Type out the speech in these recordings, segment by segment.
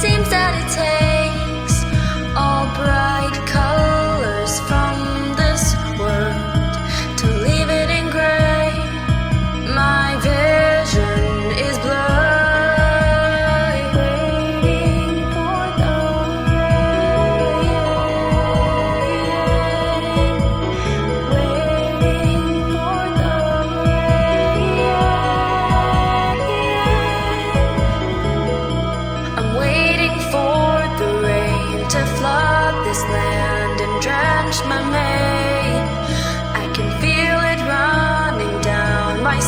seems that it takes all bright colors from this world to leave it in gray. My vision is blurred, waiting for the rain, waiting for the rain. I'm waiting for the rain to flood this land and drench my mane. I can feel it running down my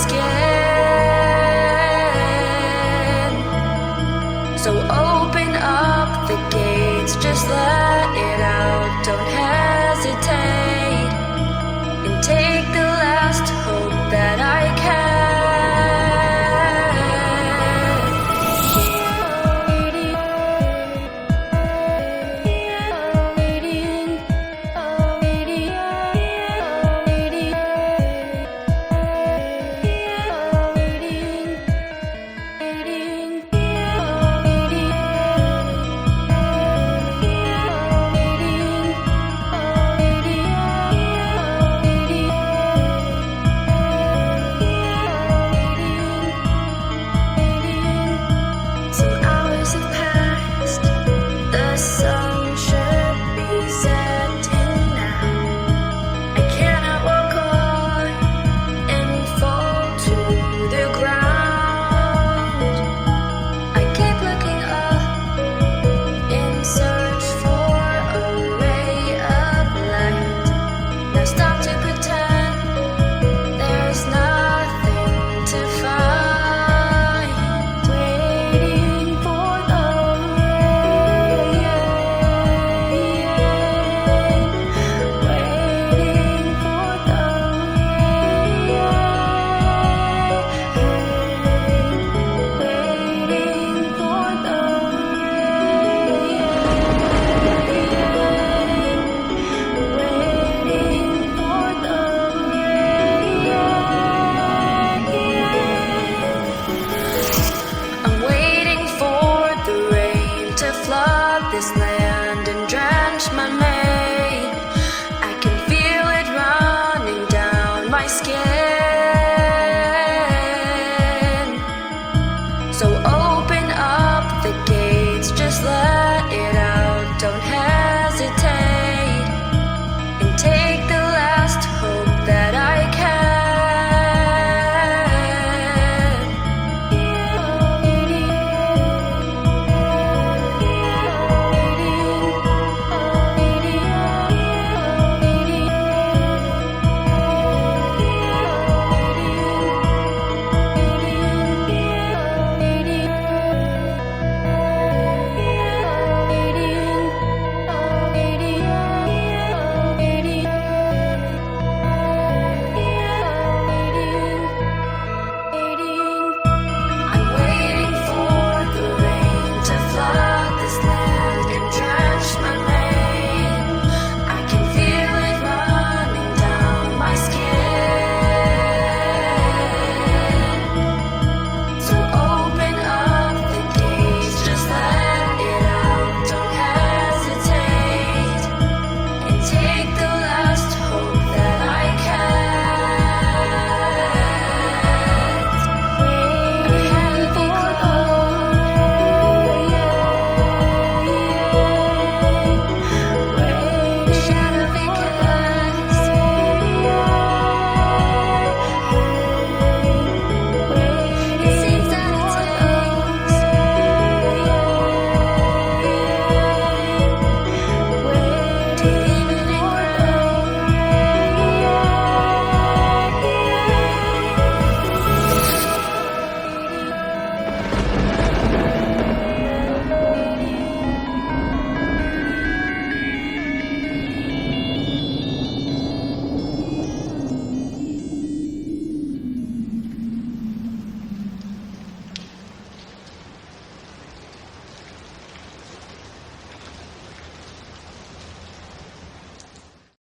skin. So open up the gates, just let it out. Don't hesitate, and take the last hope that I can. Some hours have passed, the sun should be setting now. I cannot walk on and fall to the ground. I keep looking up in search for a ray of light. Now stop to pretend there's nothing to find. Waiting for the rain, waiting for the rain, waiting for the I'm waiting for the rain to flood this land.